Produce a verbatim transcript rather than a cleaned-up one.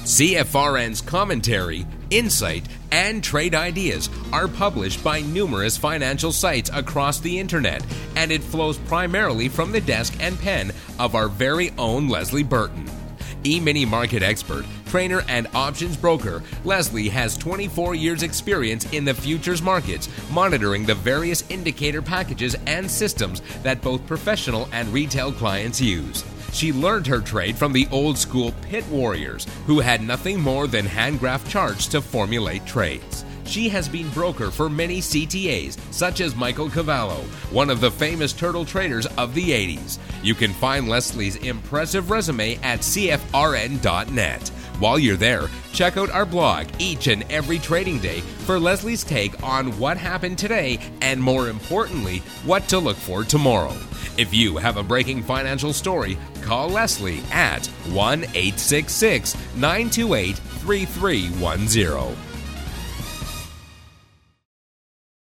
C F R N's commentary, insight, and trade ideas are published by numerous financial sites across the internet, and it flows primarily from the desk and pen of our very own Leslie Burton. E-mini market expert, trainer, and options broker, Leslie has twenty-four years experience in the futures markets, monitoring the various indicator packages and systems that both professional and retail clients use. She learned her trade from the old school pit warriors, who had nothing more than hand graph charts to formulate trades. She has been broker for many C T As, such as Michael Cavallo, one of the famous turtle traders of the eighties. You can find Leslie's impressive resume at C F R N dot net. While you're there, check out our blog each and every trading day for Leslie's take on what happened today and, more importantly, what to look for tomorrow. If you have a breaking financial story, call Leslie at one eight six six, nine two eight, three three one zero.